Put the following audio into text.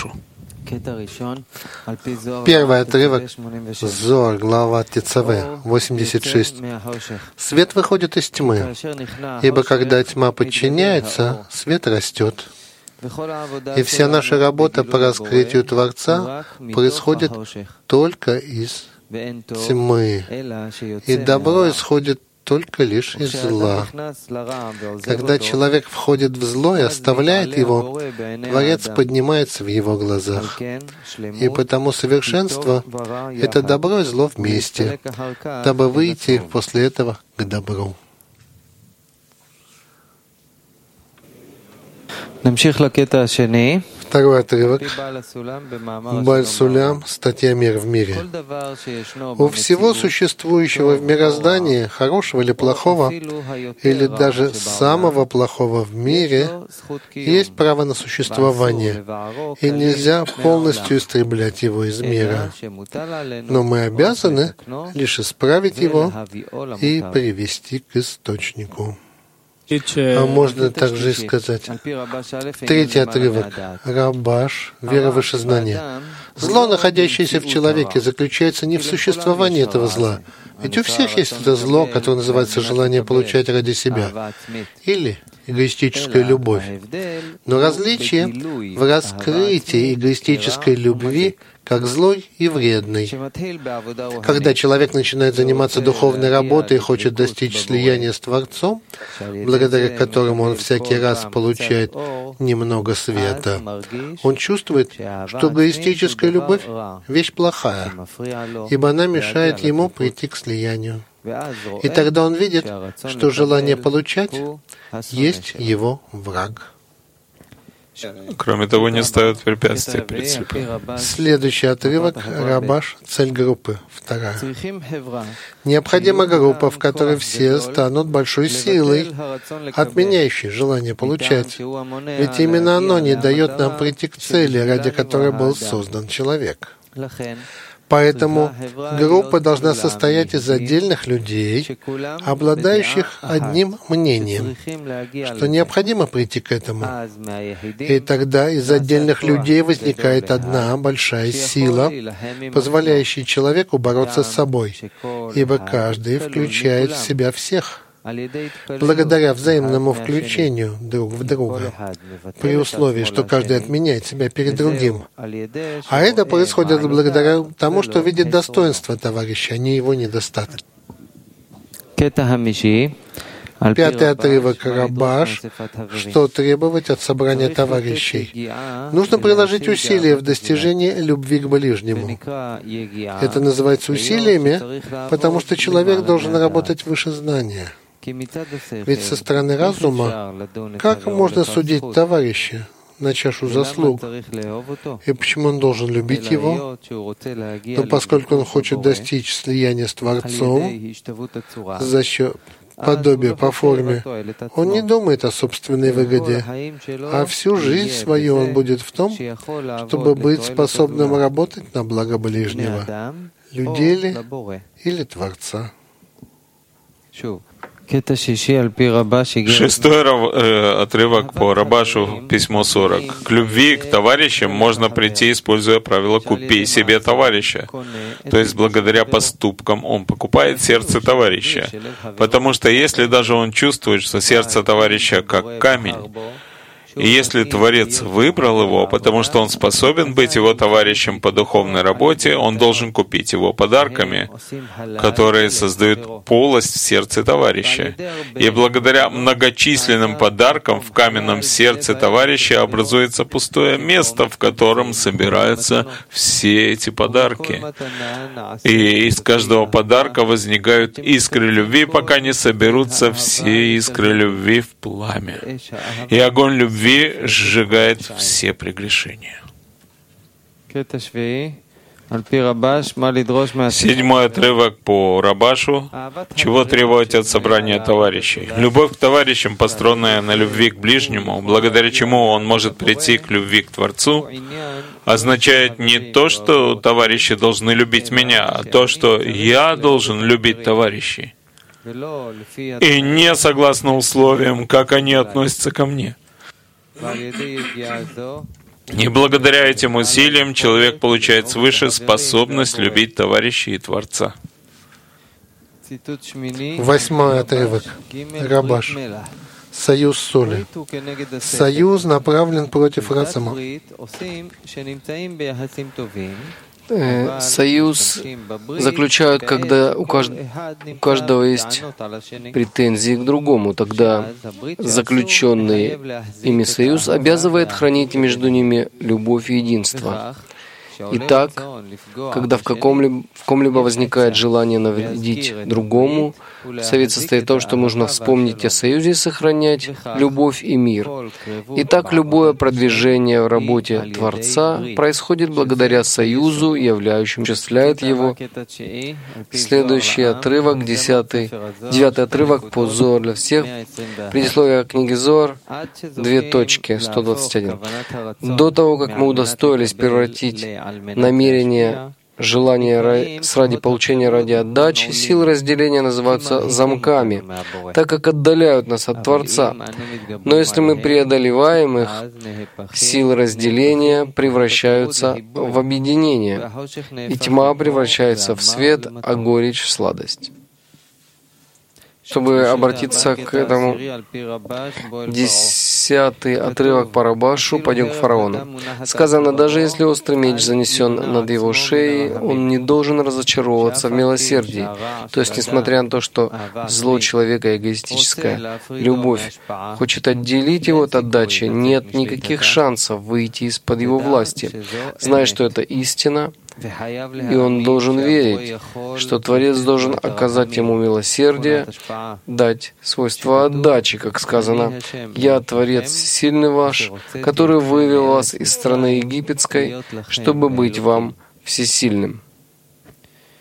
Рабашу. Первый отрывок, Зоар, глава Тецаве, 86. Свет выходит из тьмы, ибо когда тьма подчиняется, свет растет. И вся наша работа по раскрытию Творца происходит только из тьмы, и добро исходит только лишь из зла. Когда человек входит в зло и оставляет его, Творец поднимается в его глазах. И потому совершенство — это добро и зло вместе, дабы выйти после этого к добру. Второй отрывок. Бааль Сулям, статья «Мир в мире». У всего существующего в мироздании, хорошего или плохого, или даже самого плохого в мире, есть право на существование, и нельзя полностью истреблять его из мира. Но мы обязаны лишь исправить его и привести к источнику. А можно также сказать, третий отрывок, Рабаш, вера выше знания. Зло, находящееся в человеке, заключается не в существовании этого зла. Ведь у всех есть это зло, которое называется желание получать ради себя, или эгоистическая любовь. Но различие в раскрытии эгоистической любви как злой и вредной. Когда человек начинает заниматься духовной работой и хочет достичь слияния с Творцом, благодаря которому он всякий раз получает немного света, он чувствует, что эгоистическая любовь — вещь плохая, ибо она мешает ему прийти к слиянию. И тогда он видит, что желание получать есть его враг. Кроме того, не ставят препятствия перед слепым. Следующий отрывок, Рабаш, цель группы, вторая. Необходима группа, в которой все станут большой силой, отменяющей желание получать. Ведь именно оно не дает нам прийти к цели, ради которой был создан человек. Поэтому группа должна состоять из отдельных людей, обладающих одним мнением, что необходимо прийти к этому. И тогда из отдельных людей возникает одна большая сила, позволяющая человеку бороться с собой, ибо каждый включает в себя всех. Благодаря взаимному включению друг в друга, при условии, что каждый отменяет себя перед другим. А это происходит благодаря тому, что видит достоинство товарища, а не его недостаток. Пятый отрывок, Рабаш, что требовать от собрания товарищей. Нужно приложить усилия в достижении любви к ближнему. Это называется усилиями, потому что человек должен работать выше знания. Ведь со стороны разума, как можно судить товарища на чашу заслуг? И почему он должен любить его? Но поскольку он хочет достичь слияния с Творцом за счет подобия по форме, он не думает о собственной выгоде, а всю жизнь свою он будет в том, чтобы быть способным работать на благо ближнего, людей ли или Творца. Шестой отрывок по Рабашу, письмо 40. К любви к товарищам можно прийти, используя правило «купи себе товарища». То есть благодаря поступкам он покупает сердце товарища. Потому что если даже он чувствует, что сердце товарища как камень, и если Творец выбрал его, потому что он способен быть его товарищем по духовной работе, он должен купить его подарками, которые создают полость в сердце товарища. И благодаря многочисленным подаркам в каменном сердце товарища образуется пустое место, в котором собираются все эти подарки. И из каждого подарка возникают искры любви, пока не соберутся все искры любви в пламя. И огонь любви сжигает все прегрешения. Седьмой отрывок по Рабашу. Чего требовать от собрания товарищей? Любовь к товарищам, построенная на любви к ближнему, благодаря чему он может прийти к любви к Творцу, означает не то, что товарищи должны любить меня, а то, что я должен любить товарищей. И не согласно условиям, как они относятся ко мне. И благодаря этим усилиям человек получает свыше способность любить товарища и Творца. 8-й отрывок. Рабаш. Союз соли. Союз направлен против разума. Союз заключают, когда у каждого есть претензии к другому. Тогда заключенный ими союз обязывает хранить между ними любовь и единство. Итак, когда в ком-либо возникает желание навредить другому, совет состоит в том, что нужно вспомнить о союзе и сохранять любовь и мир. Итак, любое продвижение в работе Творца происходит благодаря союзу, являющему, осуществляет его. Следующий отрывок, 9-й отрывок по Зоар для всех. Предисловие книги Зоар, 121. До того, как мы удостоились превратить намерение, желание ради получения, ради отдачи, силы разделения называются замками, так как отдаляют нас от Творца. Но если мы преодолеваем их, силы разделения превращаются в объединение, и тьма превращается в свет, а горечь в сладость. Чтобы обратиться к этому, 10-й отрывок по Рабашу, пойдем к фараону. Сказано, даже если острый меч занесен над его шеей, он не должен разочаровываться в милосердии. То есть, несмотря на то, что зло человека эгоистическое, любовь хочет отделить его от отдачи, нет никаких шансов выйти из-под его власти. Зная, что это истина, и он должен верить, что Творец должен оказать ему милосердие, дать свойство отдачи, как сказано, «Я, Творец всесильный ваш, который вывел вас из страны египетской, чтобы быть вам всесильным».